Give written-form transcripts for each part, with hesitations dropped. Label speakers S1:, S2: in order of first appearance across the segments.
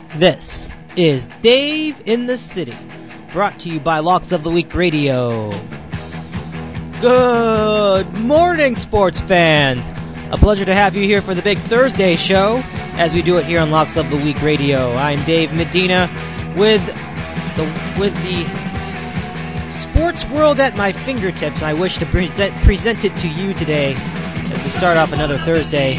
S1: This is Dave in the City, brought to you by Locks of the Week Radio. Good morning, sports fans. A pleasure to have you here for the big Thursday show, as we do it here on Locks of the Week Radio. I'm Dave Medina with the sports world at my fingertips. I wish to present it to you today as we start off another Thursday.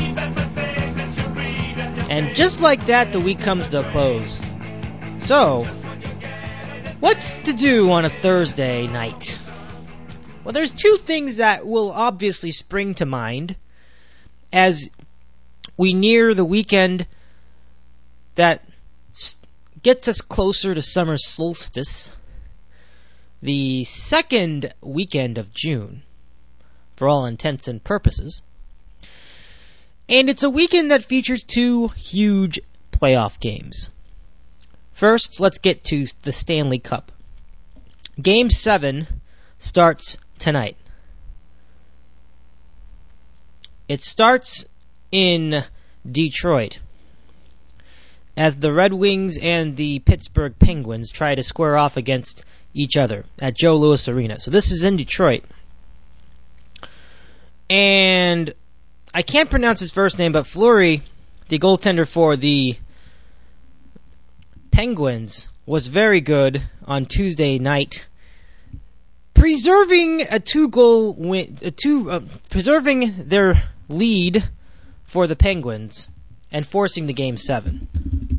S1: And just like that, the week comes to a close. So, what's to do on a Thursday night? Well, there's two things that will obviously spring to mind as we near the weekend that gets us closer to summer solstice, the second weekend of June, for all intents and purposes. And it's a weekend that features two huge playoff games. First, let's get to the Stanley Cup. Game 7 starts tonight. It starts in Detroit as the Red Wings and the Pittsburgh Penguins try to square off against each other at Joe Louis Arena. So this is in Detroit. And I can't pronounce his first name, but Fleury, the goaltender for the Penguins, was very good on Tuesday night, preserving a two-goal win, preserving their lead for the Penguins and forcing the Game 7.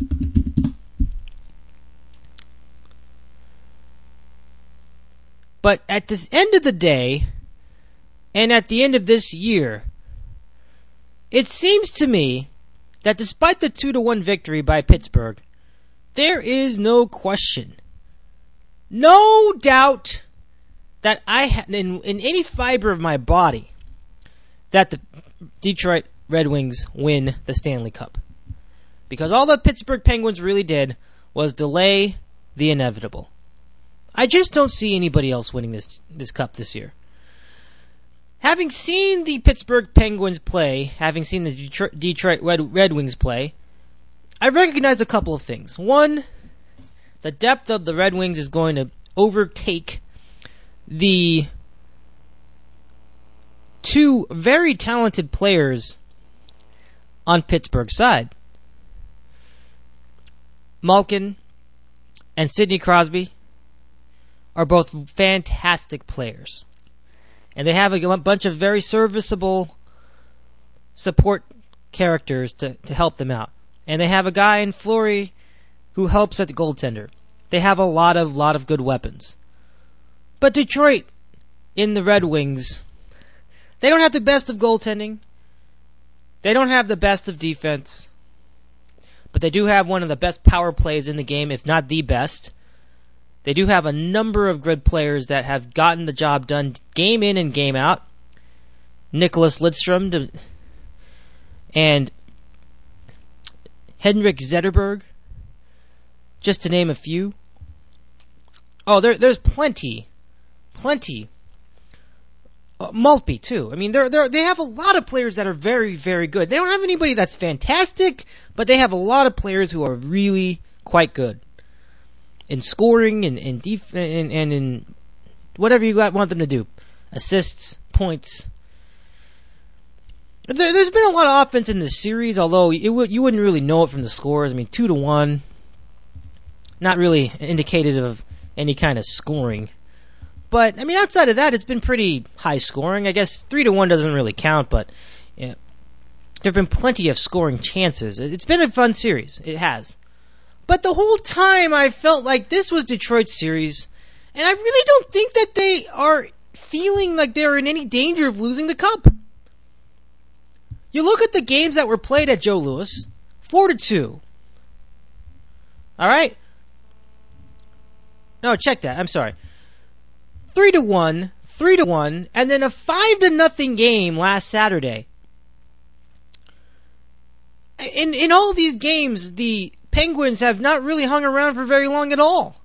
S1: But at the end of the day, and at the end of this year, it seems to me that despite the 2-1 victory by Pittsburgh, there is no question, no doubt that I have in any fiber of my body that the Detroit Red Wings win the Stanley Cup. Because all the Pittsburgh Penguins really did was delay the inevitable. I just don't see anybody else winning this cup this year. Having seen the Pittsburgh Penguins play, having seen the Detroit Red Wings play, I recognize a couple of things. One, the depth of the Red Wings is going to overtake the two very talented players on Pittsburgh's side. Malkin and Sidney Crosby are both fantastic players. And they have a bunch of very serviceable support characters to help them out. And they have a guy in Fleury who helps at the goaltender. They have a lot of good weapons. But Detroit, in the Red Wings, they don't have the best of goaltending. They don't have the best of defense. But they do have one of the best power plays in the game, if not the best. They do have a number of good players that have gotten the job done game in and game out. Nicholas Lidstrom and Henrik Zetterberg, just to name a few. Oh, there's plenty. Maltby too. I mean, they have a lot of players that are very, very good. They don't have anybody that's fantastic, but they have a lot of players who are really quite good in scoring and in whatever you want them to do, assists, points. There's been a lot of offense in this series, although you wouldn't really know it from the scores. I mean, 2-1, not really indicative of any kind of scoring. But I mean, outside of that, it's been pretty high scoring. I guess 3-1 doesn't really count, but yeah, there've been plenty of scoring chances. It's been a fun series. It has. But the whole time I felt like this was Detroit's series, and I really don't think that they are feeling like they're in any danger of losing the cup. You look at the games that were played at Joe Louis, 4-2. Alright? No, check that. I'm sorry. 3-1, 3-1, and then a 5-0 game last Saturday. In all of these games, the Penguins have not really hung around for very long at all.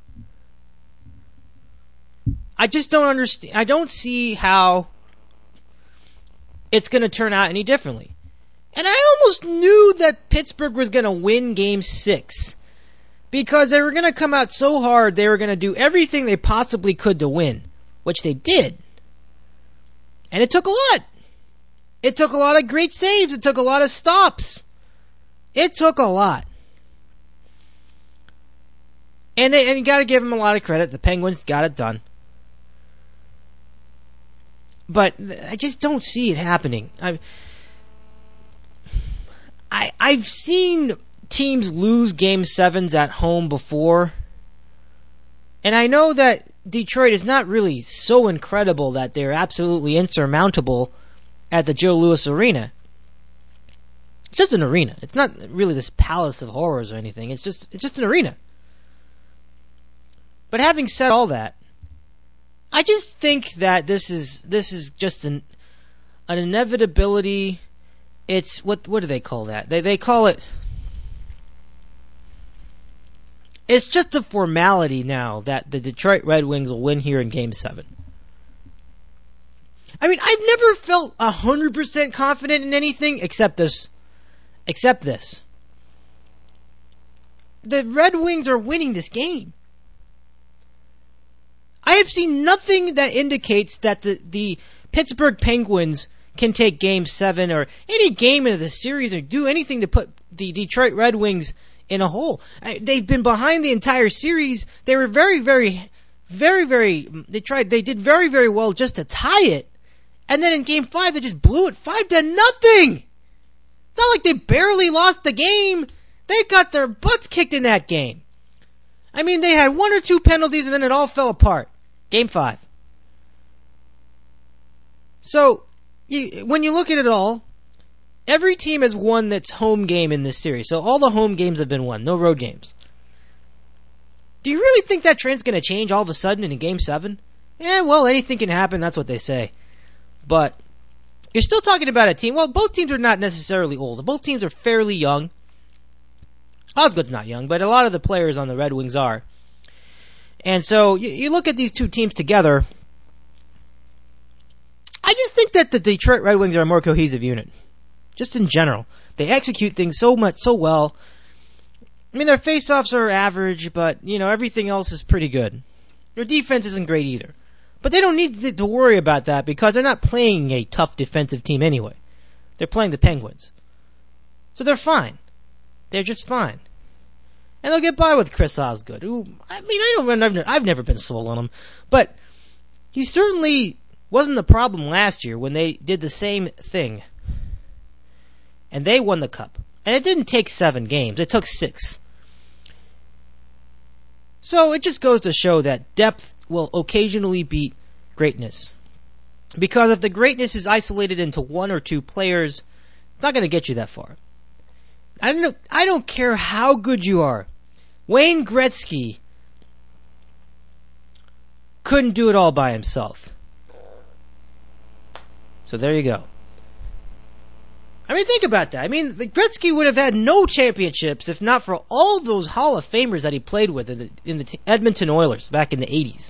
S1: I just don't understand. I don't see how it's going to turn out any differently. And I almost knew that Pittsburgh was going to win Game 6 because they were going to come out so hard, they were going to do everything they possibly could to win, which they did. And it took a lot. It took a lot of great saves. It took a lot of stops. It took a lot. And you got to give them a lot of credit. The Penguins got it done. But I just don't see it happening. I've seen teams lose Game 7s at home before. And I know that Detroit is not really so incredible that they're absolutely insurmountable at the Joe Louis Arena. It's just an arena. It's not really this palace of horrors or anything. It's just an arena. But having said all that, I just think that this is just an inevitability. It's what do they call that? They call it. It's just a formality now that the Detroit Red Wings will win here in Game 7. I mean, I've never felt 100% confident in anything except this. The Red Wings are winning this game. I have seen nothing that indicates that the Pittsburgh Penguins can take Game 7 or any game of the series or do anything to put the Detroit Red Wings in a hole. They've been behind the entire series. They were very, very, very, very. They did very, very well just to tie it, and then in Game 5 they just blew it 5-0. It's not like they barely lost the game. They got their butts kicked in that game. I mean, they had one or two penalties and then it all fell apart. Game 5. So, when you look at it all, every team has won its home game in this series. So all the home games have been won. No road games. Do you really think that trend's going to change all of a sudden in Game 7? Yeah, well, anything can happen. That's what they say. But you're still talking about a team. Well, both teams are not necessarily old. Both teams are fairly young. Osgood's not young, but a lot of the players on the Red Wings are. And so you look at these two teams together. I just think that the Detroit Red Wings are a more cohesive unit. Just in general. They execute things so well. I mean, their face-offs are average, but, everything else is pretty good. Their defense isn't great either. But they don't need to worry about that because they're not playing a tough defensive team anyway. They're playing the Penguins. So they're fine. They're just fine. And they'll get by with Chris Osgood, who, I've never been sold on him. But he certainly wasn't the problem last year when they did the same thing. And they won the cup. And it didn't take 7 games. It took 6. So it just goes to show that depth will occasionally beat greatness. Because if the greatness is isolated into 1 or 2 players, it's not going to get you that far. I don't care how good you are. Wayne Gretzky couldn't do it all by himself. So there you go. I mean, think about that. I mean, Gretzky would have had no championships if not for all those Hall of Famers that he played with in the Edmonton Oilers back in the 80s.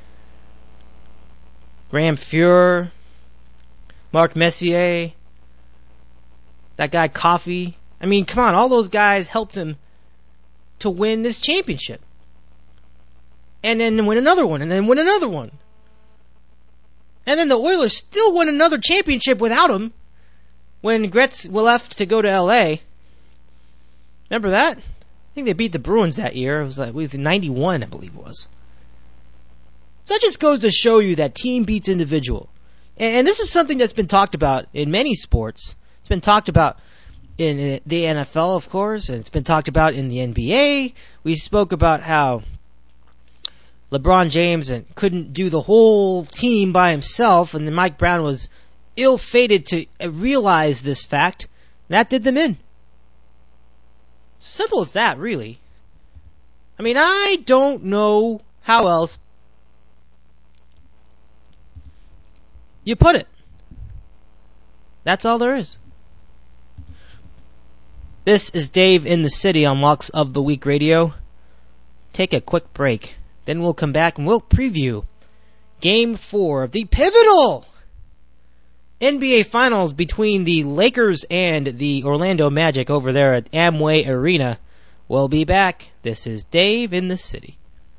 S1: Graham Fuhrer, Mark Messier, that guy Coffey. I mean, come on, all those guys helped him to win this championship. And then win another one, and then win another one. And then the Oilers still won another championship without him when Gretz left to go to L.A. Remember that? I think they beat the Bruins that year. It was 91, I believe it was. So that just goes to show you that team beats individual. And this is something that's been talked about in many sports. It's been talked about in the NFL, of course, and it's been talked about in the NBA. We spoke about how LeBron James couldn't do the whole team by himself, and then Mike Brown was ill-fated to realize this fact. That did them in. Simple as that, really. I mean, I don't know how else you put it. That's all there is. This is Dave in the City on Locks of the Week Radio. Take a quick break. Then we'll come back and we'll preview Game 4 of the pivotal NBA Finals between the Lakers and the Orlando Magic over there at Amway Arena. We'll be back. This is Dave in the City.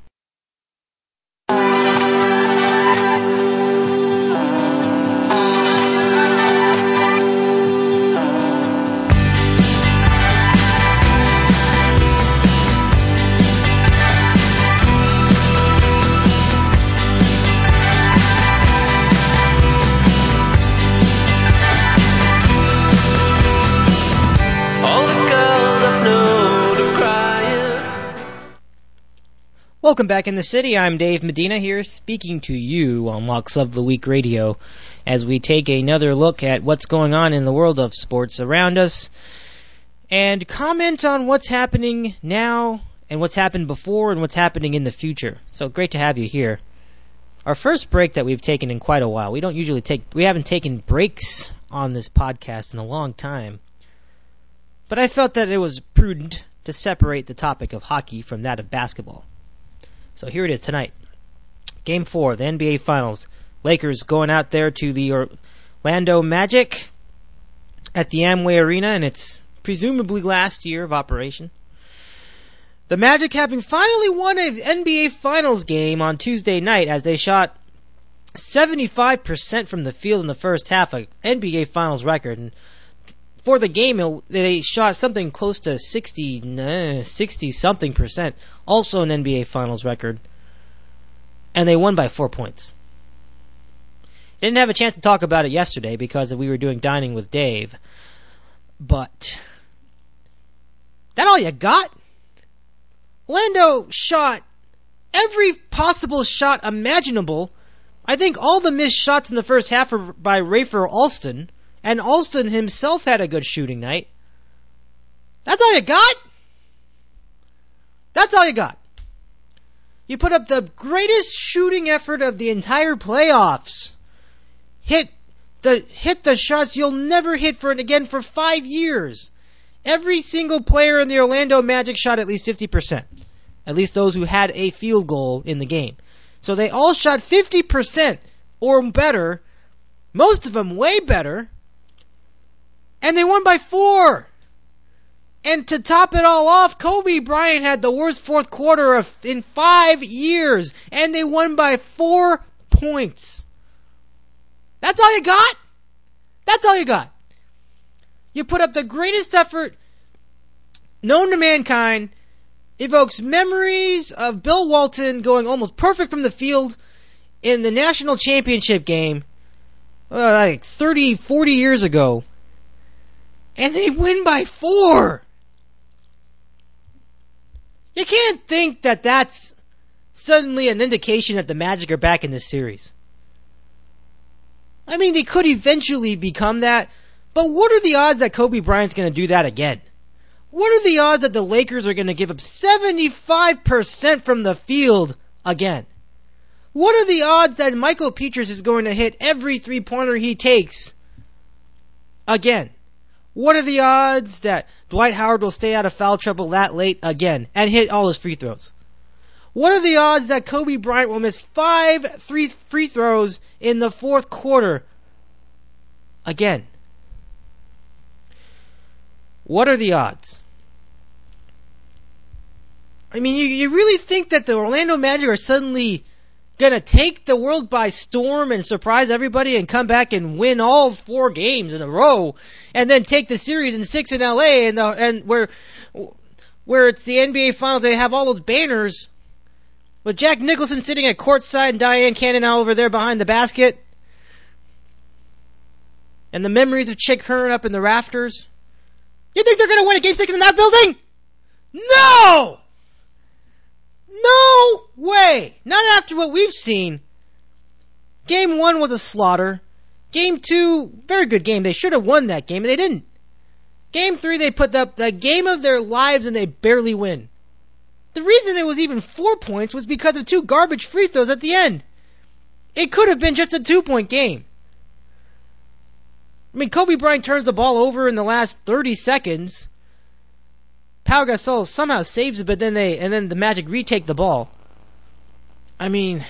S1: Welcome back in the city. I'm Dave Medina here, speaking to you on Locks of the Week Radio as we take another look at what's going on in the world of sports around us and comment on what's happening now and what's happened before and what's happening in the future. So great to have you here. Our first break that we've taken in quite a while. We haven't taken breaks on this podcast in a long time. But I felt that it was prudent to separate the topic of hockey from that of basketball. So here it is tonight. Game 4 of the NBA Finals. Lakers going out there to the Orlando Magic at the Amway Arena, and it's presumably last year of operation. The Magic having finally won an NBA Finals game on Tuesday night as they shot 75% from the field in the first half, an NBA Finals record. And for the game, they shot something close to 60-something percent, also an NBA Finals record, and they won by 4 points. Didn't have a chance to talk about it yesterday because we were doing Dining with Dave, but that all you got? Orlando shot every possible shot imaginable. I think all the missed shots in the first half were by Rafer Alston, and Alston himself had a good shooting night. That's all you got? That's all you got. You put up the greatest shooting effort of the entire playoffs. Hit the shots you'll never hit again for 5 years. Every single player in the Orlando Magic shot at least 50%. At least those who had a field goal in the game. So they all shot 50% or better. Most of them way better. And they won by 4. And to top it all off, Kobe Bryant had the worst fourth quarter in 5 years. And they won by 4 points. That's all you got? That's all you got. You put up the greatest effort known to mankind. Evokes memories of Bill Walton going almost perfect from the field in the national championship game like 30, 40 years ago. And they win by 4. You can't think that that's suddenly an indication that the Magic are back in this series. I mean, they could eventually become that, but what are the odds that Kobe Bryant's going to do that again? What are the odds that the Lakers are going to give up 75% from the field again? What are the odds that Michael Petras is going to hit every three-pointer he takes again? What are the odds that Dwight Howard will stay out of foul trouble that late again and hit all his free throws? What are the odds that Kobe Bryant will miss 5 free throws in the fourth quarter again? What are the odds? I mean, you really think that the Orlando Magic are suddenly going to take the world by storm and surprise everybody and come back and win all 4 games in a row and then take the series in 6 in LA and where it's the NBA Finals, they have all those banners with Jack Nicholson sitting at courtside and Diane Cannonau over there behind the basket and the memories of Chick Hearn up in the rafters? You think they're going to win a Game 6 in that building? No! No way! Not after what we've seen. Game 1 was a slaughter. Game 2, very good game. They should have won that game, and they didn't. Game 3, they put up the game of their lives, and they barely win. The reason it was even 4 points was because of 2 garbage free throws at the end. It could have been just a 2-point game. I mean, Kobe Bryant turns the ball over in the last 30 seconds. Pau Gasol somehow saves it, but then the Magic retake the ball. I mean,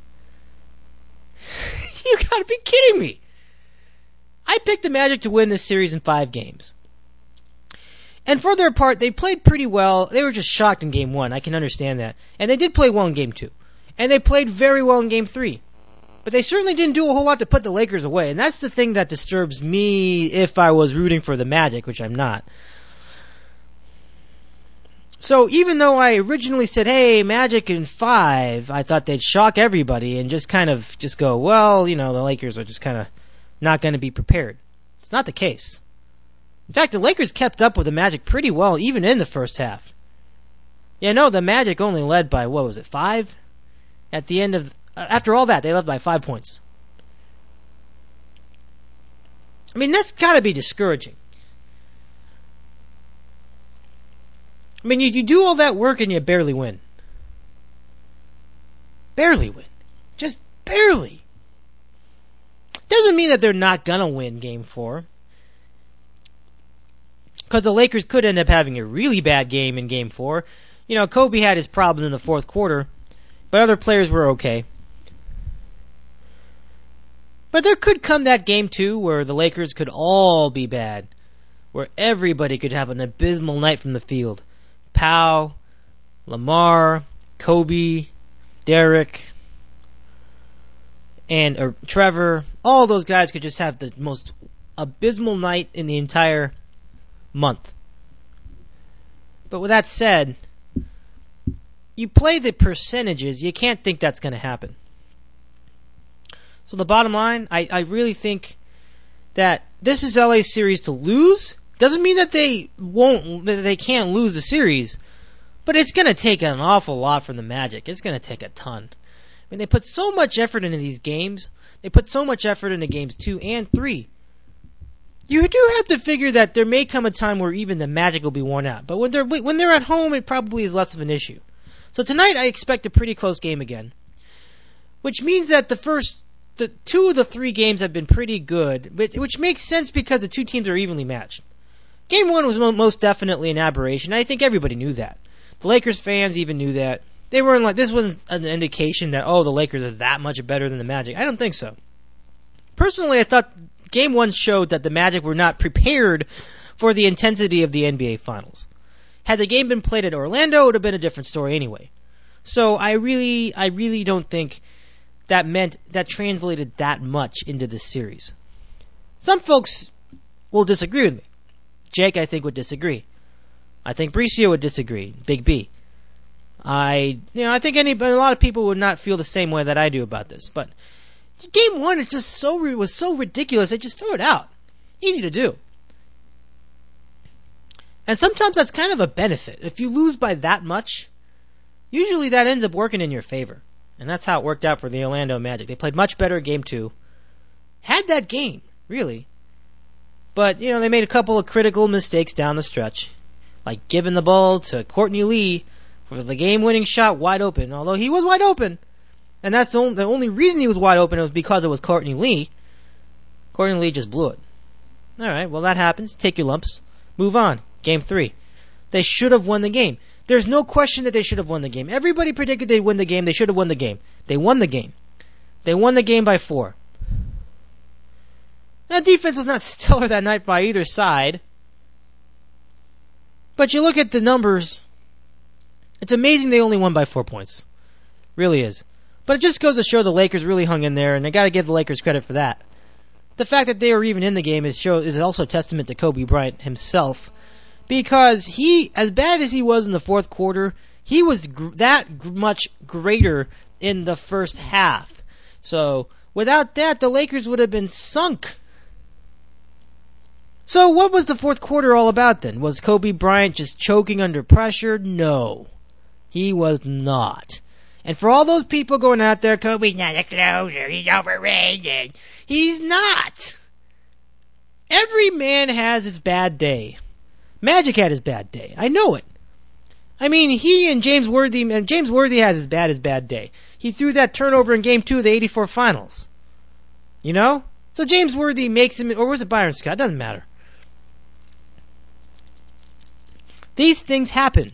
S1: you gotta be kidding me. I picked the Magic to win this series in 5 games. And for their part, they played pretty well. They were just shocked in Game 1. I can understand that. And they did play well in Game 2. And they played very well in Game 3. But they certainly didn't do a whole lot to put the Lakers away. And that's the thing that disturbs me if I was rooting for the Magic, which I'm not. So even though I originally said, hey, Magic in 5, I thought they'd shock everybody and just kind of just go, well, you know, the Lakers are just kind of not going to be prepared. It's not the case. In fact, the Lakers kept up with the Magic pretty well, even in the first half. Yeah, no, the Magic only led by, 5? At the end of, after all that, they led by 5 points. I mean, that's gotta be discouraging. I mean, you do all that work and you barely win. Barely win. Just barely. Doesn't mean that they're not gonna win Game 4. Because the Lakers could end up having a really bad game in Game 4. You know, Kobe had his problems in the fourth quarter, but other players were okay. But there could come that Game 2 where the Lakers could all be bad. Where everybody could have an abysmal night from the field. Pau, Lamar, Kobe, Derek, and Trevor. All those guys could just have the most abysmal night in the entire month. But with that said, you play the percentages, you can't think that's going to happen. So the bottom line, I really think that this is LA's series to lose. Doesn't mean that they can't lose the series, but it's going to take an awful lot from the Magic. It's going to take a ton. I mean, they put so much effort into these games. They put so much effort into games 2 and 3. You do have to figure that there may come a time where even the Magic will be worn out. But when they're at home, it probably is less of an issue. So tonight, I expect a pretty close game again, which means that the 2 of the 3 games have been pretty good, which makes sense because the 2 teams are evenly matched. Game 1 was most definitely an aberration. I think everybody knew that. The Lakers fans even knew that. They weren't like, this wasn't an indication that, the Lakers are that much better than the Magic. I don't think so. Personally, I thought Game 1 showed that the Magic were not prepared for the intensity of the NBA Finals. Had the game been played at Orlando, it would have been a different story anyway. So I really don't think that translated that much into this series. Some folks will disagree with me. Jake, I think, would disagree. I think Bricio would disagree. Big B. I think a lot of people would not feel the same way that I do about this. But Game 1 is just was so ridiculous, they just threw it out. Easy to do. And sometimes that's kind of a benefit. If you lose by that much, usually that ends up working in your favor. And that's how it worked out for the Orlando Magic. They played much better Game 2. Had that game, really. But, they made a couple of critical mistakes down the stretch. Like giving the ball to Courtney Lee for the game-winning shot wide open. Although he was wide open. And that's the only reason he was wide open was because it was Courtney Lee. Courtney Lee just blew it. Alright, well that happens. Take your lumps. Move on. Game 3. They should have won the game. There's no question that they should have won the game. Everybody predicted they'd win the game. They should have won the game. They won the game. They won the game by 4. Now, defense was not stellar that night by either side. But you look at the numbers, it's amazing they only won by 4 points. Really is. But it just goes to show the Lakers really hung in there, and I gotta give the Lakers credit for that. The fact that they were even in the game is also a testament to Kobe Bryant himself. Because he, as bad as he was in the fourth quarter, he was much greater in the first half. So, without that, the Lakers would have been sunk. So, what was the fourth quarter all about then? Was Kobe Bryant just choking under pressure? No. He was not. And for all those people going out there, Kobe's not a closer, he's overrated. He's not. Every man has his bad day. Magic had his bad day. I know it. I mean, he and James Worthy has his bad day. He threw that turnover in Game 2 of the 84 Finals. So James Worthy makes him, or was it Byron Scott? Doesn't matter. These things happen.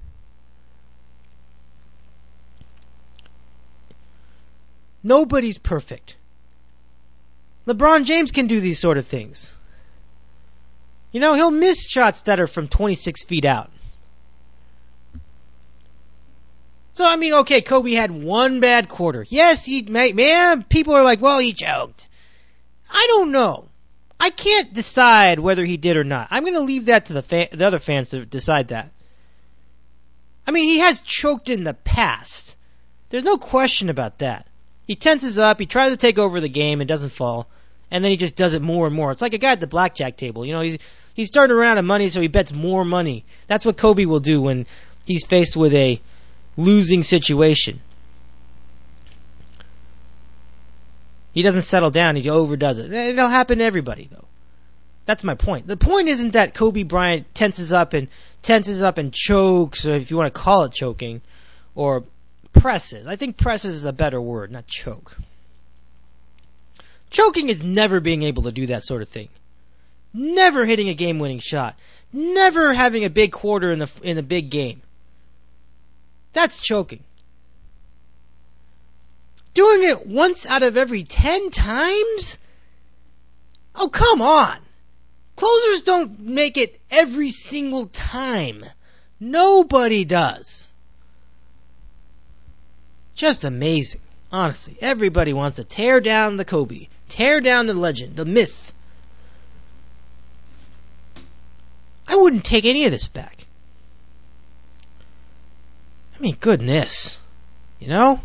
S1: Nobody's perfect. LeBron James can do these sort of things. He'll miss shots that are from 26 feet out. So, okay, Kobe had one bad quarter. Yes, people are like, well, he choked. I don't know. I can't decide whether he did or not. I'm going to leave that to the other fans to decide that. He has choked in the past. There's no question about that. He tenses up, he tries to take over the game and doesn't fall, and then he just does it more and more. It's like a guy at the blackjack table. He's starting to run out of money, so he bets more money. That's what Kobe will do when he's faced with a losing situation. He doesn't settle down, he overdoes it. It'll happen to everybody, though. That's my point. The point isn't that Kobe Bryant tenses up and chokes, or if you want to call it choking, or presses. I think presses is a better word, not choke. Choking is never being able to do that sort of thing. Never hitting a game-winning shot. Never having a big quarter in a big game. That's choking. Doing it once out of every 10 times? Oh, come on. Closers don't make it every single time. Nobody does. Just amazing. Honestly, everybody wants to tear down the Kobe. Tear down the legend, the myth. I wouldn't take any of this back. Goodness. Not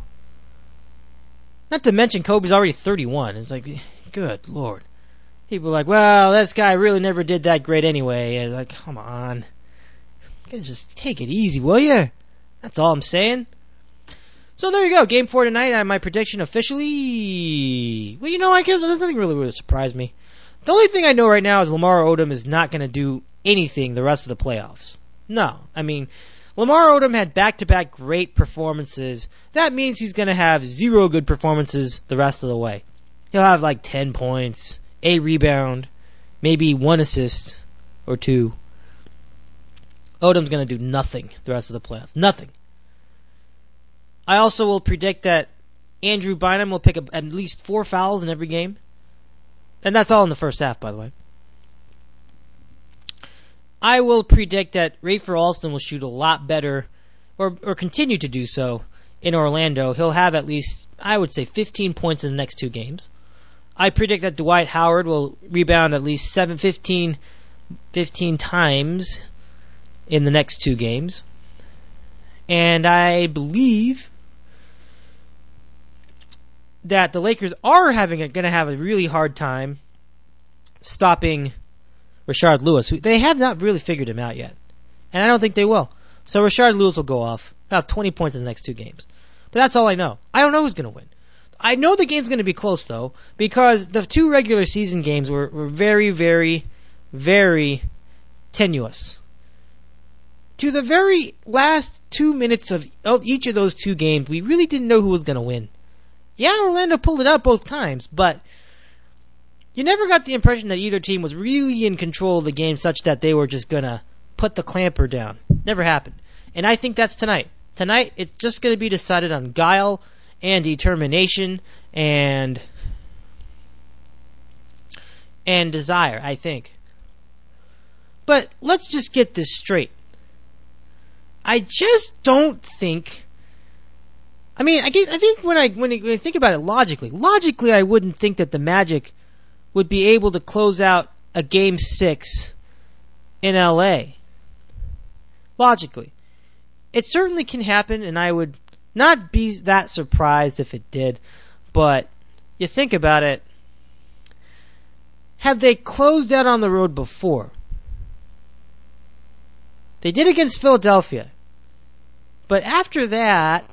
S1: to mention Kobe's already 31. It's like, good Lord. People are like, well, this guy really never did that great anyway. And like, come on. Just take it easy, will you? That's all I'm saying. So there you go. Game 4 tonight. My prediction officially. Well, nothing really surprised me. The only thing I know right now is Lamar Odom is not going to do anything the rest of the playoffs. No. Lamar Odom had back-to-back great performances. That means he's going to have 0 good performances the rest of the way. He'll have like 10 points, a rebound, maybe 1 assist or 2. Odom's going to do nothing the rest of the playoffs. Nothing. I also will predict that Andrew Bynum will pick up at least 4 fouls in every game. And that's all in the first half, by the way. I will predict that Rafer Alston will shoot a lot better, or continue to do so, in Orlando. He'll have at least, I would say, 15 points in the next 2 games. I predict that Dwight Howard will rebound at least 15 times in the next 2 games. And I believe that the Lakers are going to have a really hard time stopping Rashard Lewis. They have not really figured him out yet. And I don't think they will. So Rashard Lewis will go off. He'll have 20 points in the next 2 games. But that's all I know. I don't know who's going to win. I know the game's going to be close, though, because the 2 regular season games were very, very, very tenuous. To the very last 2 minutes of each of those 2 games, we really didn't know who was going to win. Yeah, Orlando pulled it out both times, but you never got the impression that either team was really in control of the game such that they were just going to put the clamper down. Never happened. And I think that's tonight. Tonight, it's just going to be decided on guile and determination and desire, I think. But let's just get this straight. I just don't think... I think when I think about it logically I wouldn't think that the Magic would be able to close out a Game 6 in LA. Logically. It certainly can happen, and I would not be that surprised if it did, but you think about it, have they closed out on the road before? They did against Philadelphia. But after that...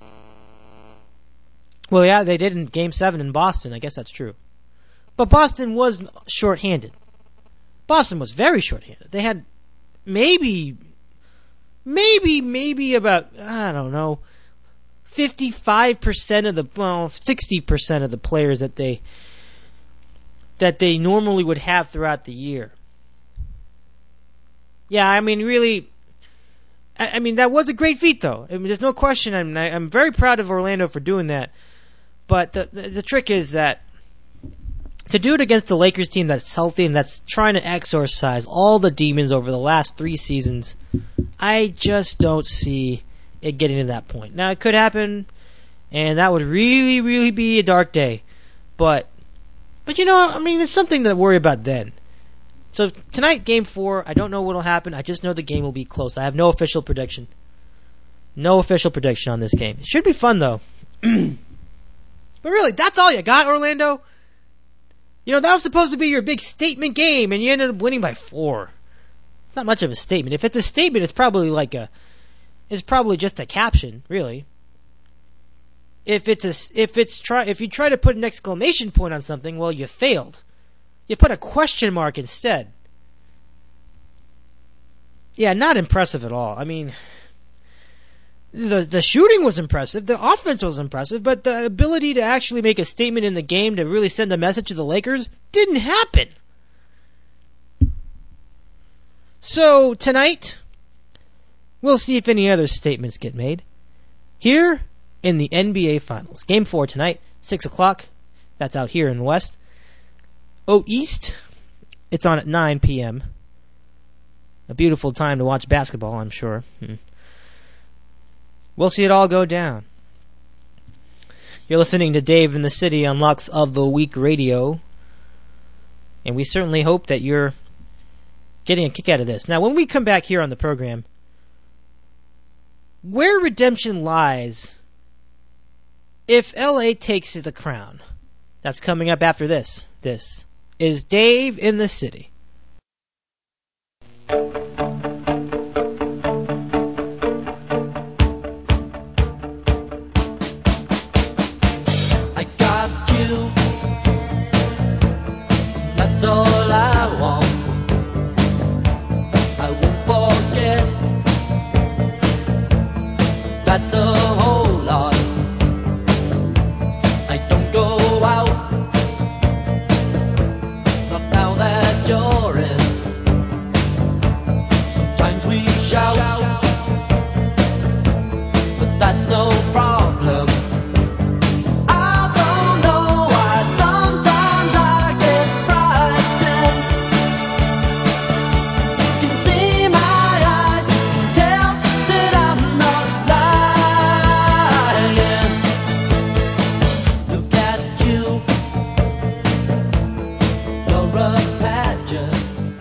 S1: Well, yeah, they did in Game 7 in Boston. I guess that's true. But Boston was shorthanded. Boston was very shorthanded. They had maybe about, 55% of 60% of the players that they normally would have throughout the year. Yeah, really... that was a great feat, though. There's no question. I'm very proud of Orlando for doing that. But the trick is that to do it against the Lakers team that's healthy and that's trying to exorcise all the demons over the last 3 seasons, I just don't see it getting to that point. Now, it could happen, and that would really, really be a dark day. But it's something to worry about then. So, tonight, Game 4, I don't know what will happen. I just know the game will be close. I have no official prediction. No official prediction on this game. It should be fun, though. But really, that's all you got, Orlando? That was supposed to be your big statement game, and you ended up winning by 4. It's not much of a statement. If it's a statement, it's probably just a caption, really. If you try to put an exclamation point on something, well, you failed. You put a question mark instead. Yeah, not impressive at all. I mean, the shooting was impressive, the offense was impressive, but the ability to actually make a statement in the game to really send a message to the Lakers didn't happen. So, tonight, we'll see if any other statements get made. Here in the NBA Finals. Game 4 tonight, 6 o'clock. That's out here in the West. East, it's on at 9 p.m. A beautiful time to watch basketball, I'm sure. We'll see it all go down. You're listening to Dave in the City on Locks of the Week Radio. And we certainly hope that you're getting a kick out of this. Now, when we come back here on the program, where redemption lies if LA takes the crown. That's coming up after this. This is Dave in the City.
S2: I got you. That's all I want. I won't forget. That's a whole lot. I don't go out. Not now that you're in. Sometimes we shout, but that's no problem. I don't know why sometimes I get frightened. You can see my eyes, tell that I'm not lying. Look at you, you're a pageant.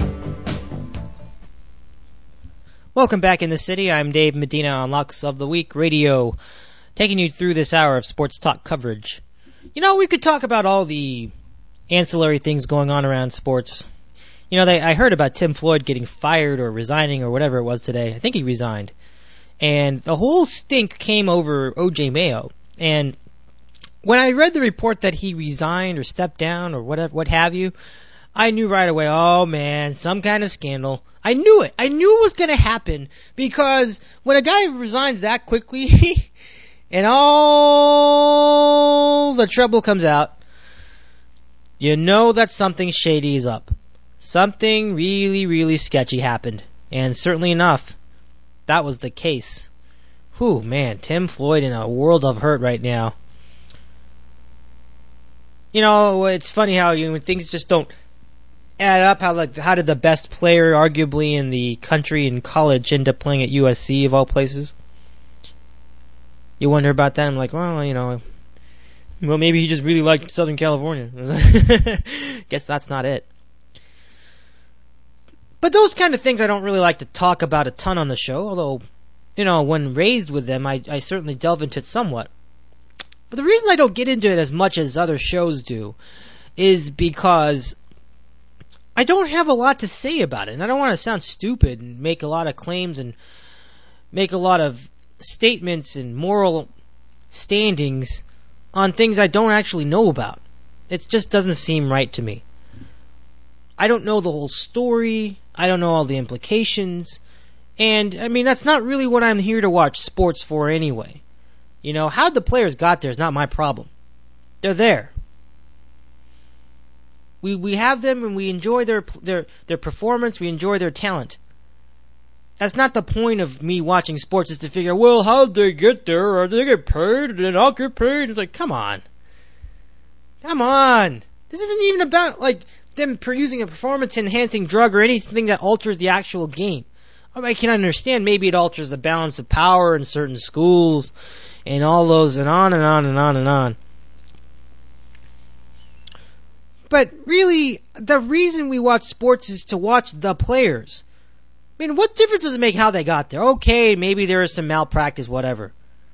S1: Welcome back in the city. I'm Dave Medina on Locks of the Week Radio, taking you through this hour of sports talk coverage. We could talk about all the ancillary things going on around sports. I heard about Tim Floyd getting fired or resigning or whatever it was today. I think he resigned. And the whole stink came over O.J. Mayo. And when I read the report that he resigned or stepped down or what have you, I knew right away, oh man, some kind of scandal. I knew it. I knew it was going to happen because when a guy resigns that quickly and all the trouble comes out, you know that something shady is up. Something really, really sketchy happened. And certainly enough, that was the case. Whew, man, Tim Floyd in a world of hurt right now. It's funny how when things just don't add up, how did the best player arguably in the country in college end up playing at USC of all places? You wonder about that. I'm like, well, maybe he just really liked Southern California. Guess that's not it. But those kind of things I don't really like to talk about a ton on the show, although, when raised with them, I certainly delve into it somewhat. But the reason I don't get into it as much as other shows do is because I don't have a lot to say about it, and I don't want to sound stupid and make a lot of claims and make a lot of statements and moral standings on things I don't actually know about. It just doesn't seem right to me. I don't know the whole story. I don't know all the implications. And, that's not really what I'm here to watch sports for anyway. How the players got there is not my problem. They're there. We have them and we enjoy their performance. We enjoy their talent. That's not the point of me watching sports, is to figure, well, how'd they get there? Or did they get paid? Did they not get paid? It's like, come on. Come on. This isn't even about, like, them using a performance-enhancing drug or anything that alters the actual game. I can understand maybe it alters the balance of power in certain schools and all those and on and on and on and on. But really, the reason we watch sports is to watch the players. I mean, what difference does it make how they got there? Okay, maybe there is some malpractice, whatever.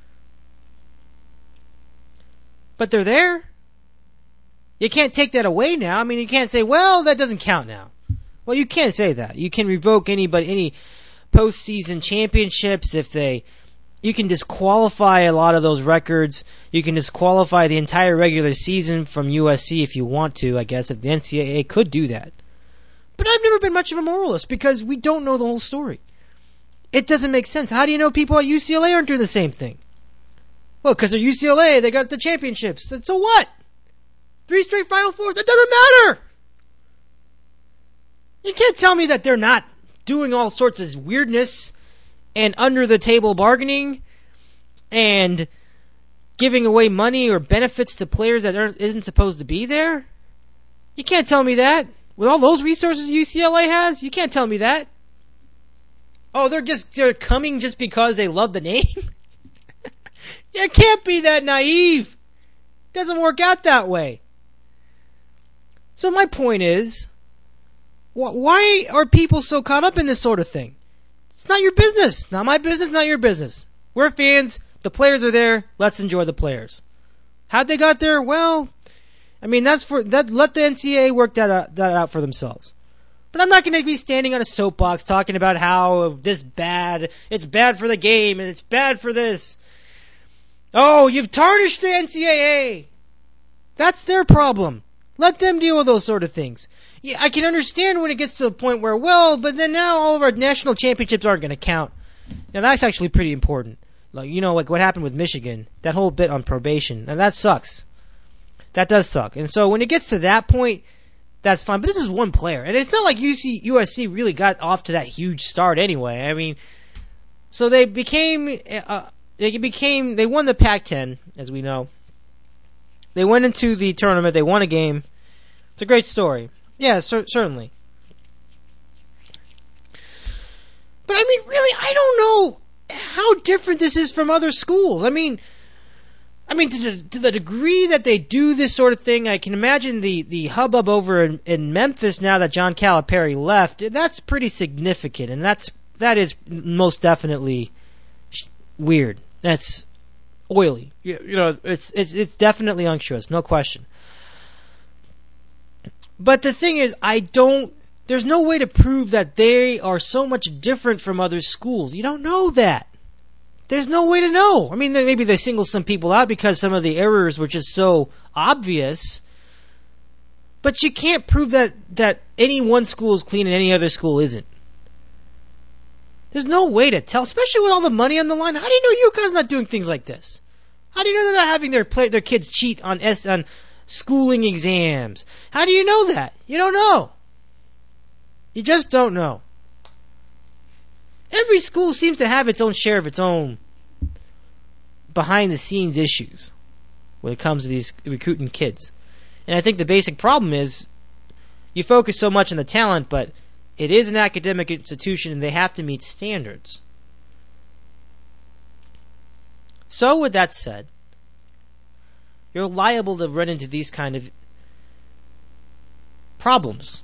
S1: But they're there. You can't take that away now. I mean, you can't say, well, that doesn't count now. Well, you can't say that. You can revoke any postseason championships you can disqualify a lot of those records. You can disqualify the entire regular season from USC if you want to, I guess, if the NCAA could do that. But I've never been much of a moralist because we don't know the whole story. It doesn't make sense. How do you know people at UCLA aren't doing the same thing? Well, because they're UCLA, they got the championships. So what? 3 straight Final Fours? That doesn't matter! You can't tell me that they're not doing all sorts of weirdness and under-the-table bargaining and giving away money or benefits to players that isn't supposed to be there. You can't tell me that. With all those resources UCLA has, you can't tell me that. Oh, they're coming just because they love the name? You can't be that naive. It doesn't work out that way. So my point is, why are people so caught up in this sort of thing? It's not your business. Not my business, not your business. We're fans. The players are there. Let's enjoy the players. How'd they got there? Well, I mean, let the NCAA work that out for themselves. But I'm not going to be standing on a soapbox talking about how it's bad for the game, and it's bad for this. Oh, you've tarnished the NCAA. That's their problem. Let them deal with those sort of things. Yeah, I can understand when it gets to the point where, well, but then now all of our national championships aren't going to count. Now that's actually pretty important. Like, like what happened with Michigan, that whole bit on probation. Now that sucks. That does suck. And so when it gets to that point, that's fine. But this is one player. And it's not like USC really got off to that huge start anyway. I mean, so they won the Pac-10, as we know. They went into the tournament. They won a game. It's a great story. Yeah, certainly. But I mean, really, I don't know how different this is from other schools. I mean, to the degree that they do this sort of thing, I can imagine the hubbub over in Memphis now that John Calipari left. That's pretty significant, and that is most definitely weird. That's oily. It's definitely unctuous, no question. But the thing is, there's no way to prove that they are so much different from other schools. You don't know that. There's no way to know. I mean, maybe they single some people out because some of the errors were just so obvious. But you can't prove that any one school is clean and any other school isn't. There's no way to tell, especially with all the money on the line. How do you know UConn's not doing things like this? How do you know they're not having their kids cheat on schooling exams? How do you know that? You don't know. You just don't know. Every school seems to have its own share of its own behind-the-scenes issues when it comes to these recruiting kids. And I think the basic problem is you focus so much on the talent, but it is an academic institution and they have to meet standards. So with that said, you're liable to run into these kind of problems.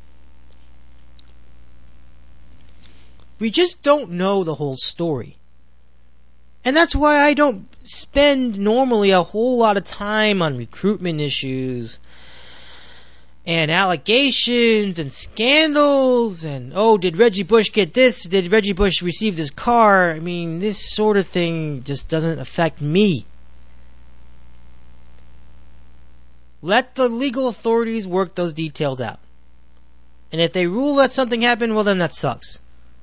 S1: We just don't know the whole story. And that's why I don't spend normally a whole lot of time on recruitment issues and allegations and scandals and, oh, did Reggie Bush get this? Did Reggie Bush receive this car? I mean, this sort of thing just doesn't affect me. Let the legal authorities work those details out. And if they rule that something happened, well, then that sucks.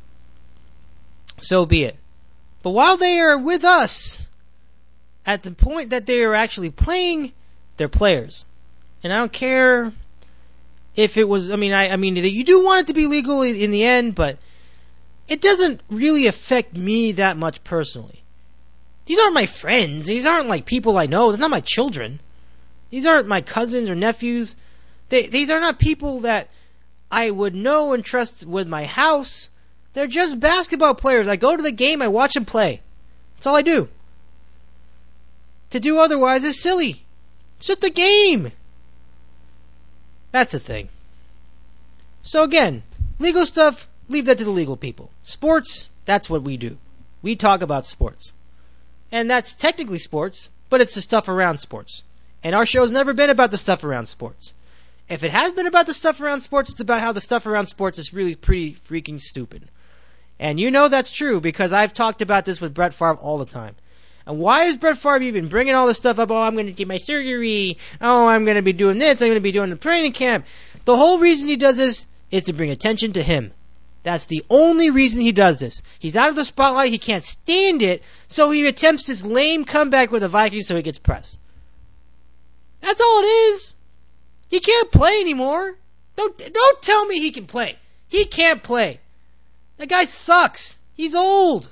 S1: So be it. But while they are with us, at the point that they are actually playing, they're players. And I don't care if it was, I mean, you do want it to be legal in the end, but it doesn't really affect me that much personally. These aren't my friends. These aren't like people I know. They're not my children. These aren't my cousins or nephews. These are not people that I would know and trust with my house. They're just basketball players. I go to the game, I watch them play. That's all I do. To do otherwise is silly. It's just a game. That's the thing. So again, legal stuff, leave that to the legal people. Sports, that's what we do. We talk about sports. And that's technically sports, but it's the stuff around sports. And our show's never been about the stuff around sports. If it has been about the stuff around sports, it's about how the stuff around sports is really pretty freaking stupid. And you know that's true because I've talked about this with Brett Favre all the time. And why is Brett Favre even bringing all this stuff up? Oh, I'm going to get my surgery. Oh, I'm going to be doing this. I'm going to be doing the training camp. The whole reason he does this is to bring attention to him. That's the only reason he does this. He's out of the spotlight. He can't stand it. So he attempts this lame comeback with the Vikings so he gets press. That's all it is. He can't play anymore. Don't tell me he can play. He can't play. That guy sucks. He's old.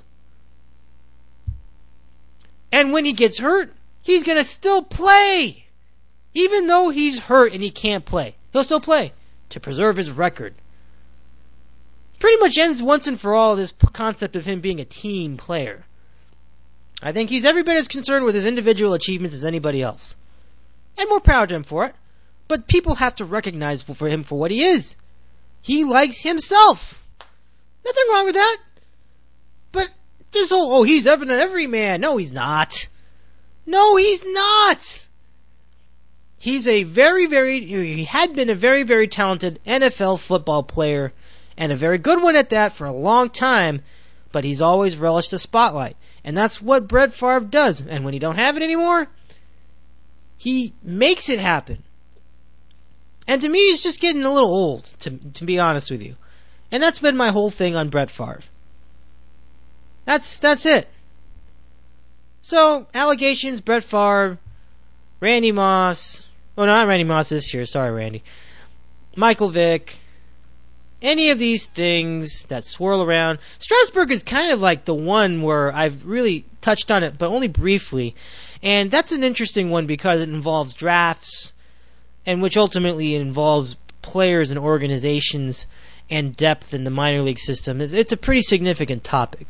S1: And when he gets hurt, he's going to still play. Even though he's hurt and he can't play, he'll still play to preserve his record. Pretty much ends once and for all this concept of him being a team player. I think he's every bit as concerned with his individual achievements as anybody else. And more power to him for it. But people have to recognize for him for what he is. He likes himself. Nothing wrong with that. But this whole, he's evident every man. No, he's not. No, he's not. He had been a very, very talented NFL football player, and a very good one at that for a long time, but he's always relished the spotlight. And that's what Brett Favre does. And when he don't have it anymore, he makes it happen. And to me, it's just getting a little old, to be honest with you. And that's been my whole thing on Brett Favre. That's it. So, allegations, Brett Favre, Randy Moss. Oh, no, not Randy Moss this year. Sorry, Randy. Michael Vick. Any of these things that swirl around. Strasburg is kind of like the one where I've really touched on it, but only briefly. And that's an interesting one because it involves drafts, and which ultimately involves players and organizations and depth in the minor league system. It's a pretty significant topic.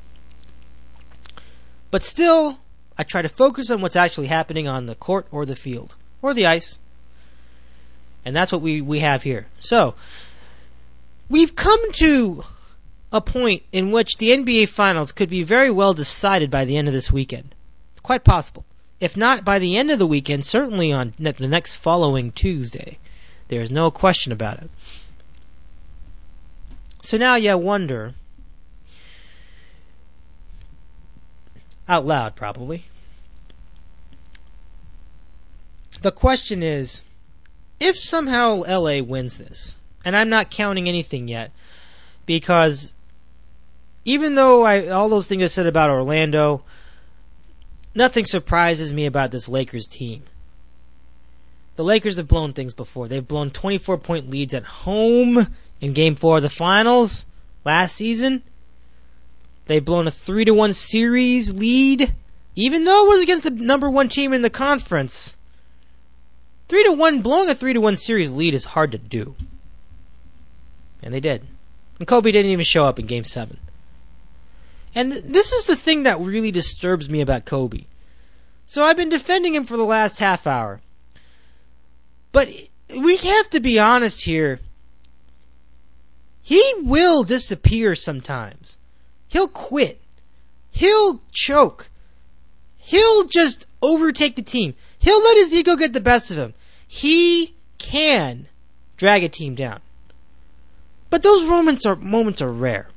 S1: But still, I try to focus on what's actually happening on the court or the field or the ice. And that's what we have here. So, we've come to a point in which the NBA Finals could be very well decided by the end of this weekend. It's quite possible. If not by the end of the weekend, certainly on the next following Tuesday. There's no question about it. So now you wonder, out loud probably, the question is, if somehow LA wins this, and I'm not counting anything yet, because even though all those things I said about Orlando, nothing surprises me about this Lakers team. The Lakers have blown things before. They've blown 24-point leads at home in Game 4 of the Finals last season. They've blown a 3-1 series lead, even though it was against the number one team in the conference. Blowing a 3-1 series lead is hard to do. And they did. And Kobe didn't even show up in Game 7. And this is the thing that really disturbs me about Kobe. So I've been defending him for the last half hour. But we have to be honest here. He will disappear sometimes. He'll quit. He'll choke. He'll just overtake the team. He'll let his ego get the best of him. He can drag a team down. But those moments are rare.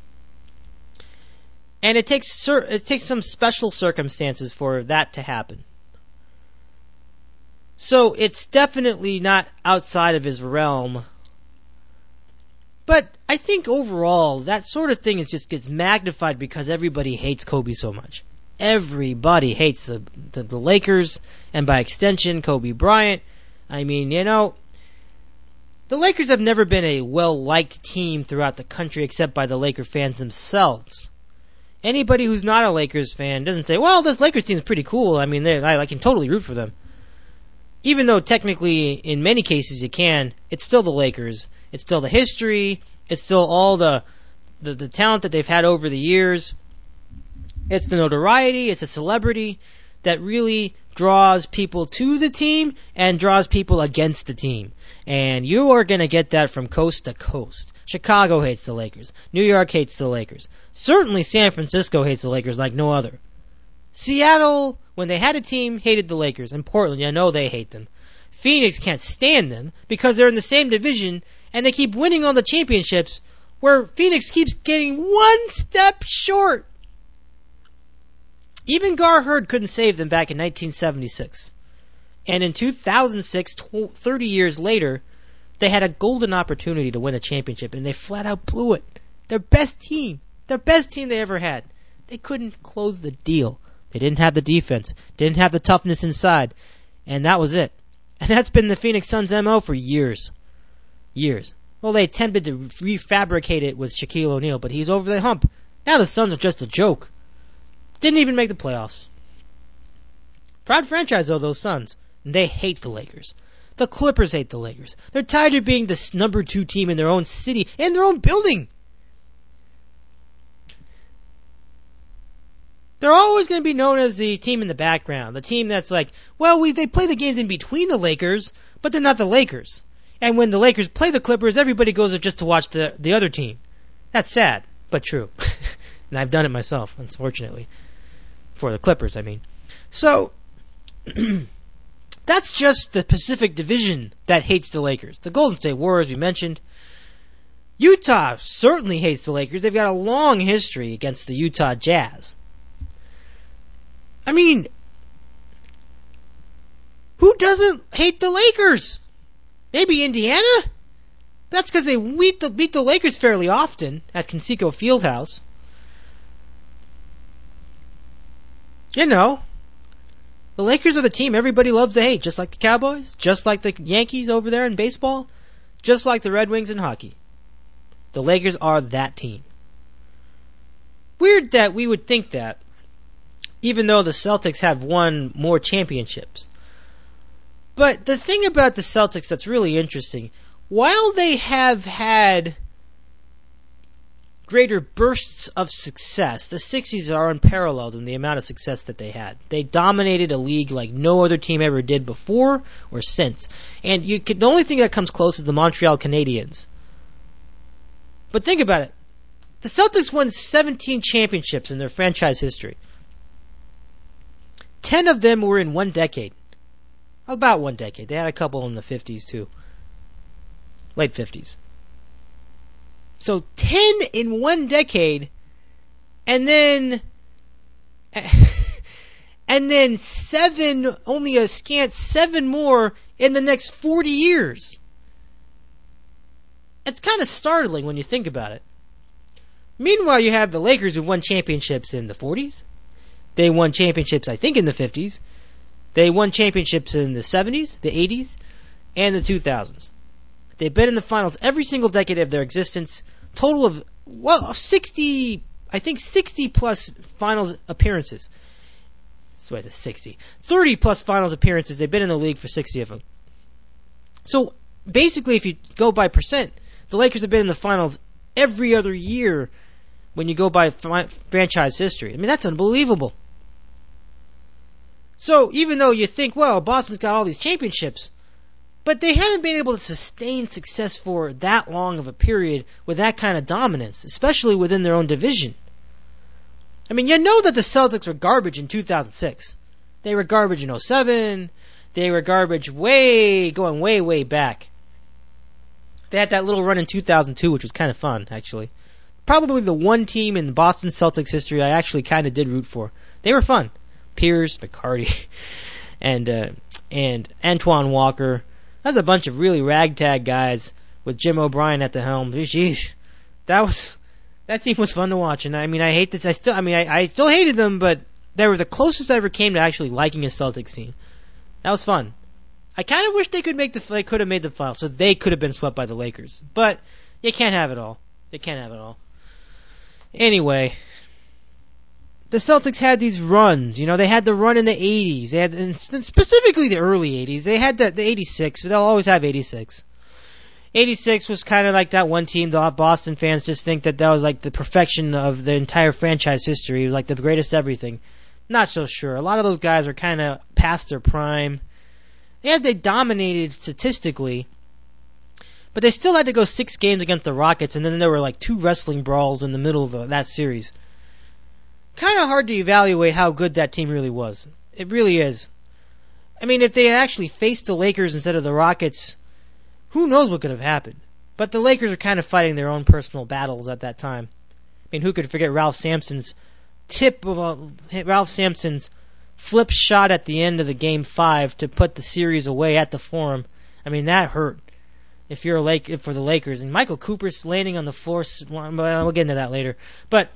S1: And it takes some special circumstances for that to happen. So it's definitely not outside of his realm. But I think overall, that sort of thing just gets magnified because everybody hates Kobe so much. Everybody hates the Lakers, and by extension, Kobe Bryant. I mean, the Lakers have never been a well-liked team throughout the country except by the Laker fans themselves. Anybody who's not a Lakers fan doesn't say, well, this Lakers team is pretty cool. I mean, I can totally root for them. even though technically in many cases you can, it's still the Lakers. It's still the history. It's still all the talent that they've had over the years. It's the notoriety. It's the celebrity that really draws people to the team and draws people against the team. And you are going to get that from coast to coast. Chicago hates the Lakers. New York hates the Lakers. Certainly San Francisco hates the Lakers like no other. Seattle, when they had a team, hated the Lakers. And Portland, you know they hate them. Phoenix can't stand them because they're in the same division and they keep winning all the championships where Phoenix keeps getting one step short. Even Gar Heard couldn't save them back in 1976. And in 2006, 30 years later, they had a golden opportunity to win a championship, and they flat out blew it. Their best team they ever had. They couldn't close the deal. They didn't have the defense, didn't have the toughness inside, and that was it. And that's been the Phoenix Suns' MO for years. Years. Well, they attempted to refabricate it with Shaquille O'Neal, but he's over the hump. Now the Suns are just a joke. Didn't even make the playoffs. Proud franchise, though, those Suns. And they hate the Lakers. The Clippers hate the Lakers. They're tired of being the number 2 team in their own city, in their own building. They're always going to be known as the team in the background. The team that's like, well, they play the games in between the Lakers, but they're not the Lakers. And when the Lakers play the Clippers, everybody goes there just to watch the other team. That's sad, but true. And I've done it myself, unfortunately. For the Clippers, I mean. So, that's just the Pacific Division that hates the Lakers. The Golden State Warriors, we mentioned. Utah certainly hates the Lakers. They've got a long history against the Utah Jazz. I mean, who doesn't hate the Lakers? Maybe Indiana? That's because they beat the Lakers fairly often at Conseco Fieldhouse. You know, the Lakers are the team everybody loves to hate, just like the Cowboys, just like the Yankees over there in baseball, just like the Red Wings in hockey. The Lakers are that team. Weird that we would think that, even though the Celtics have won more championships. But the thing about the Celtics that's really interesting, while they have had greater bursts of success, the 60s are unparalleled in the amount of success that they had. They dominated a league like no other team ever did before or since. And the only thing that comes close is the Montreal Canadiens. But think about it. The Celtics won 17 championships in their franchise history. 10 of them were in one decade. About one decade. They had a couple in the 50s too. Late 50s. So 10 in one decade, and then 7, only a scant 7 more in the next 40 years. It's kind of startling when you think about it. Meanwhile, you have the Lakers who won championships in the 40s. They won championships, I think, in the 50s. They won championships in the 70s, the 80s, and the 2000s. They've been in the finals every single decade of their existence. Total of, 60 plus finals appearances. That's why it's 60. 30 plus finals appearances. They've been in the league for 60 of them. So, basically, if you go by percent, the Lakers have been in the finals every other year when you go by franchise history. I mean, that's unbelievable. So, even though you think, well, Boston's got all these championships, but they haven't been able to sustain success for that long of a period with that kind of dominance, especially within their own division. I mean, you know that the Celtics were garbage in 2006. They were garbage in 2007. They were garbage going way back. They had that little run in 2002, which was kind of fun, actually. Probably the one team in Boston Celtics history I actually kind of did root for. They were fun. Pierce, McCarty, and Antoine Walker. That was a bunch of really ragtag guys with Jim O'Brien at the helm. Jeez, that team was fun to watch. And I mean, I hate this. I still hated them, but they were the closest I ever came to actually liking a Celtics team. That was fun. I kind of wish they could have made the finals, so they could have been swept by the Lakers. But you can't have it all. They can't have it all. Anyway, the Celtics had these runs. You know, they had the run in the 80s. They had, and specifically the early 80s. They had the 86, but they'll always have 86. 86 was kind of like that one team. The Boston fans just think that was like the perfection of the entire franchise history. It was like the greatest everything. Not so sure. A lot of those guys are kind of past their prime. Yeah, they dominated statistically, but they still had to go 6 games against the Rockets, and then there were like 2 wrestling brawls in the middle of that series. Kind of hard to evaluate how good that team really was. It really is. I mean, if they had actually faced the Lakers instead of the Rockets, who knows what could have happened. But the Lakers are kind of fighting their own personal battles at that time. I mean, who could forget Ralph Sampson's flip shot at the end of the Game 5 to put the series away at the Forum. I mean, that hurt. If you're for the Lakers. And Michael Cooper's landing on the floor, we'll get into that later. But,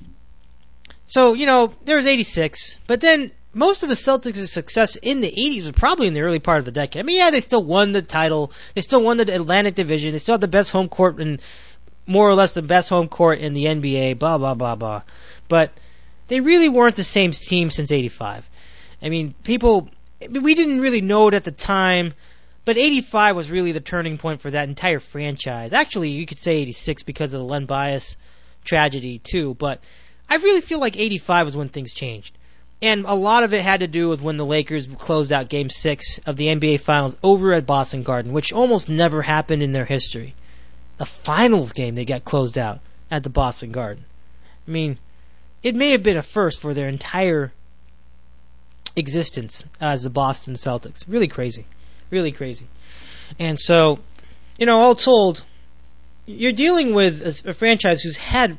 S1: so, you know, there was 86. But then, most of the Celtics' success in the 80s was probably in the early part of the decade. I mean, yeah, they still won the title. They still won the Atlantic Division. They still had the best home court, and more or less the best home court in the NBA, blah, blah, blah, blah. But they really weren't the same team since 85. I mean, we didn't really know it at the time, but 85 was really the turning point for that entire franchise. Actually, you could say 86 because of the Len Bias tragedy, too. But I really feel like 85 was when things changed. And a lot of it had to do with when the Lakers closed out Game 6 of the NBA Finals over at Boston Garden, which almost never happened in their history. The finals game, they got closed out at the Boston Garden. I mean, it may have been a first for their entire existence as the Boston Celtics. Really crazy. Really crazy. And so, you know, all told, you're dealing with a franchise who's had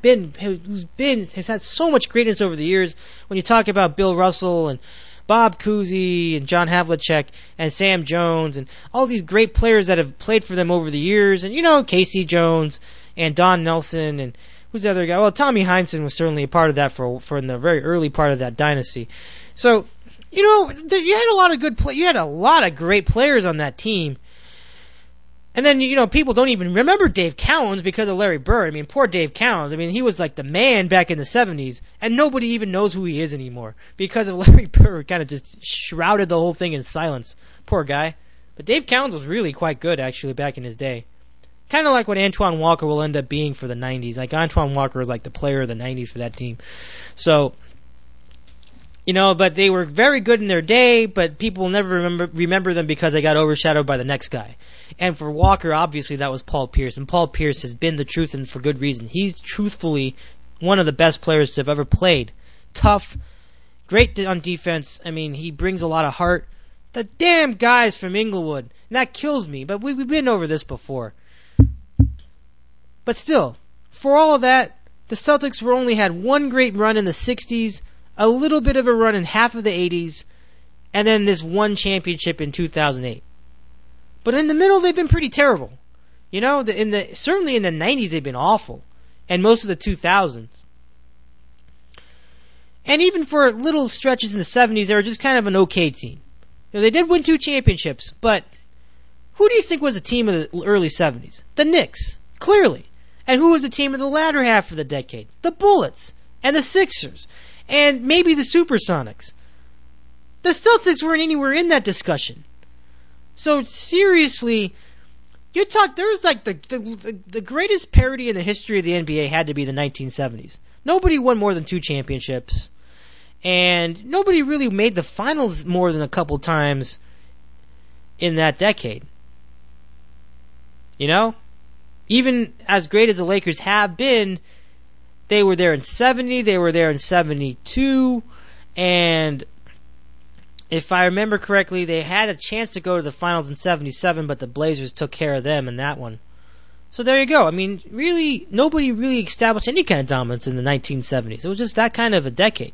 S1: so much greatness over the years. When you talk about Bill Russell and Bob Cousy and John Havlicek and Sam Jones and all these great players that have played for them over the years, and you know, Casey Jones and Don Nelson and who's the other guy? Well, Tommy Heinsohn was certainly a part of that for in the very early part of that dynasty. So, you know, you had a lot of you had a lot of great players on that team. And then, you know, people don't even remember Dave Cowens because of Larry Bird. I mean, poor Dave Cowens. I mean, he was like the man back in the 70s, and nobody even knows who he is anymore because of Larry Bird kind of just shrouded the whole thing in silence. Poor guy. But Dave Cowens was really quite good, actually, back in his day. Kind of like what Antoine Walker will end up being for the 90s. Like, Antoine Walker was like the player of the 90s for that team. So, you know, but they were very good in their day, but people will never remember them because they got overshadowed by the next guy. And for Walker, obviously, that was Paul Pierce. And Paul Pierce has been the truth, and for good reason. He's truthfully one of the best players to have ever played. Tough, great on defense. I mean, he brings a lot of heart. The damn guy's from Inglewood. And that kills me, but we've been over this before. But still, for all of that, the Celtics only had one great run in the 60s, a little bit of a run in half of the 80s, and then this one championship in 2008. But in the middle, they've been pretty terrible. You know, certainly in the 90s, they've been awful. And most of the 2000s. And even for little stretches in the 70s, they were just kind of an okay team. You know, they did win 2 championships, but who do you think was the team of the early 70s? The Knicks, clearly. And who was the team of the latter half of the decade? The Bullets and the Sixers and maybe the Supersonics. The Celtics weren't anywhere in that discussion. So seriously, there was like the greatest parody in the history of the NBA had to be the 1970s. Nobody won more than 2 championships, and nobody really made the finals more than a couple times in that decade. You know? Even as great as the Lakers have been, they were there in 70, they were there in 72, and if I remember correctly, they had a chance to go to the finals in 77, but the Blazers took care of them in that one. So there you go. I mean, really, nobody really established any kind of dominance in the 1970s. It was just that kind of a decade.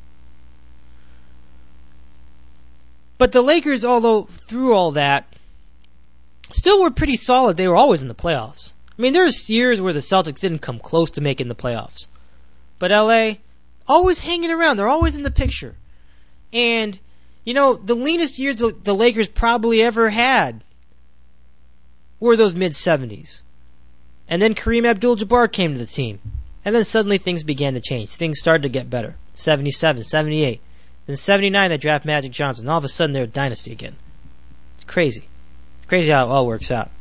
S1: But the Lakers, although through all that, still were pretty solid. They were always in the playoffs. I mean, there was years where the Celtics didn't come close to making the playoffs. But LA, always hanging around. They're always in the picture. And, you know, the leanest years the Lakers probably ever had were those mid-70s. And then Kareem Abdul-Jabbar came to the team. And then suddenly things began to change. Things started to get better. 77, 78. Then 79, they draft Magic Johnson. All of a sudden, they're a dynasty again. It's crazy. It's crazy how it all works out.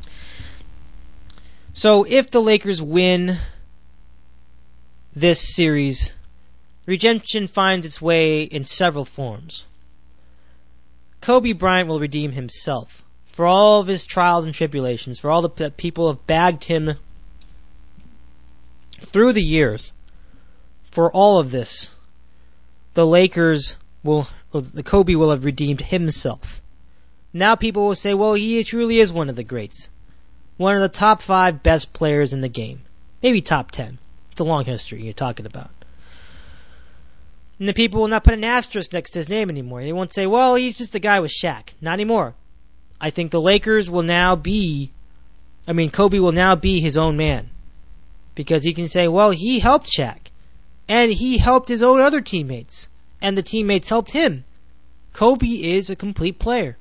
S1: So, if the Lakers win this series, redemption finds its way in several forms. Kobe Bryant will redeem himself for all of his trials and tribulations, for all the people who have bagged him through the years. For all of this, the Kobe will have redeemed himself. Now people will say, well, he truly is one of the greats. One of the top 5 best players in the game. Maybe top 10. It's a long history you're talking about. And the people will not put an asterisk next to his name anymore. They won't say, well, he's just a guy with Shaq. Not anymore. I think the Lakers will now Kobe will now be his own man. Because he can say, well, he helped Shaq. And he helped his own other teammates. And the teammates helped him. Kobe is a complete player.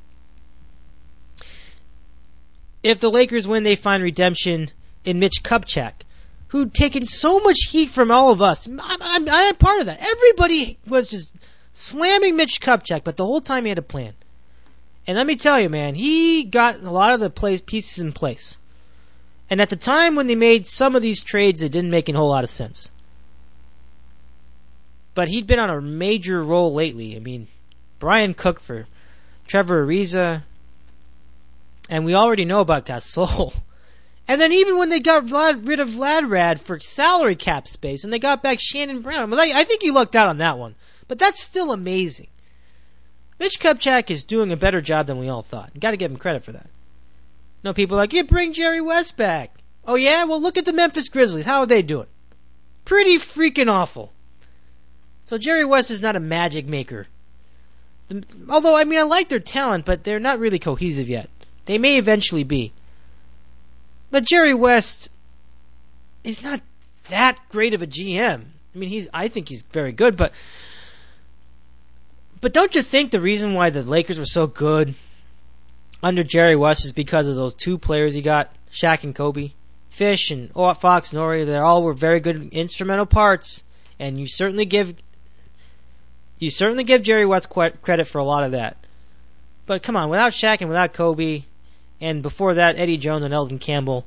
S1: If the Lakers win, they find redemption in Mitch Kupchak, who'd taken so much heat from all of us. I'm part of that. Everybody was just slamming Mitch Kupchak, but the whole time he had a plan. And let me tell you, man, he got a lot of the pieces in place. And at the time when they made some of these trades, it didn't make a whole lot of sense. But he'd been on a major role lately. I mean, Brian Cook for Trevor Ariza. And we already know about Gasol. And then even when they got rid of Ladrad for salary cap space and they got back Shannon Brown, I think he lucked out on that one. But that's still amazing. Mitch Kupchak is doing a better job than we all thought. You got to give him credit for that. No, people are like, you bring Jerry West back. Oh yeah? Well, look at the Memphis Grizzlies. How are they doing? Pretty freaking awful. So Jerry West is not a magic maker. Although, I like their talent, but they're not really cohesive yet. They may eventually be. But Jerry West is not that great of a GM. I think he's very good, but don't you think the reason why the Lakers were so good under Jerry West is because of those 2 players he got, Shaq and Kobe? Fish and Fox and Horry, they all were very good instrumental parts, and you certainly give Jerry West credit for a lot of that. But come on, without Shaq and without Kobe, and before that, Eddie Jones and Eldon Campbell,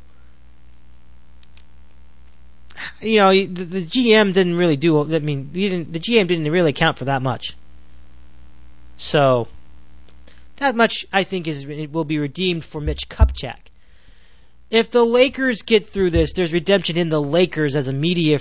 S1: the GM didn't really do. The GM didn't really account for that much. So that much, I think, it will be redeemed for Mitch Kupchak. If the Lakers get through this, there's redemption in the Lakers as a media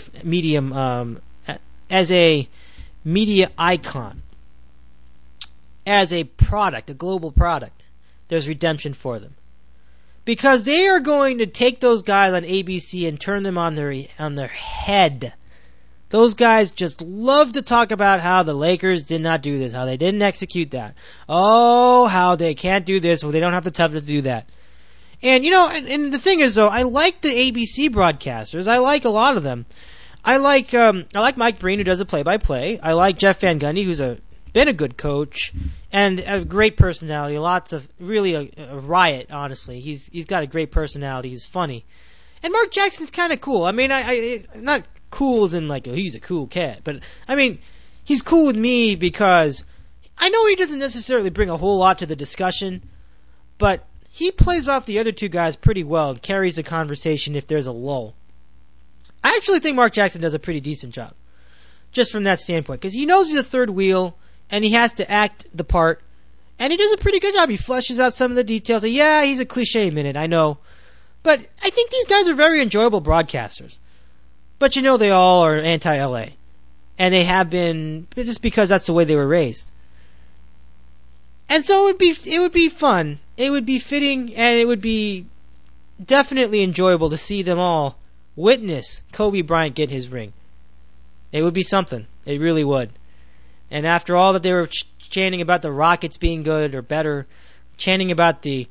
S1: icon, as a product, a global product. There's redemption for them. Because they are going to take those guys on ABC and turn them on their head. Those guys just love to talk about how the Lakers did not do this, how they didn't execute that. Oh, how they can't do this, well, they don't have the toughness to do that. And, and the thing is, though, I like the ABC broadcasters. I like a lot of them. I like Mike Breen, who does the play-by-play. I like Jeff Van Gundy, who's been a good coach and a great personality. Lots of really a riot, honestly. He's got a great personality. He's funny, and Mark Jackson's kind of cool. I not cool as in like he's a cool cat, but he's cool with me because I know he doesn't necessarily bring a whole lot to the discussion, but he plays off the other 2 guys pretty well and carries the conversation if there's a lull. I actually think Mark Jackson does a pretty decent job, just from that standpoint, because he knows he's a third wheel. And he has to act the part. And he does a pretty good job. He fleshes out some of the details. Yeah, he's a cliche minute, I know. But I think these guys are very enjoyable broadcasters. But they all are anti-LA. And they have been just because that's the way they were raised. And so it would be fun. It would be fitting, and it would be definitely enjoyable to see them all witness Kobe Bryant get his ring. It would be something. It really would. And after all that they were chanting about the Rockets being good or better, chanting about the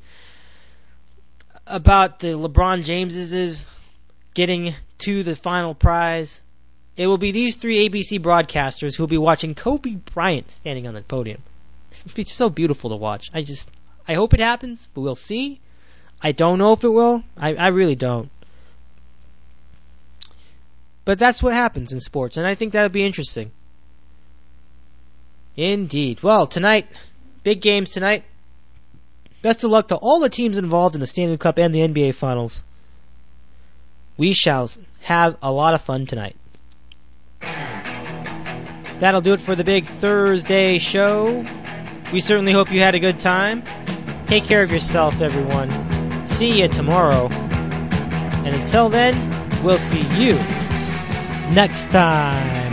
S1: LeBron Jameses getting to the final prize, it will be these 3 ABC broadcasters who will be watching Kobe Bryant standing on the podium. It'll be so beautiful to watch. I hope it happens, but we'll see. I don't know if it will. I really don't. But that's what happens in sports, and I think that would be interesting. Indeed. Well, tonight, big games tonight. Best of luck to all the teams involved in the Stanley Cup and the NBA Finals. We shall have a lot of fun tonight. That'll do it for the big Thursday show. We certainly hope you had a good time. Take care of yourself, everyone. See you tomorrow. And until then, we'll see you next time.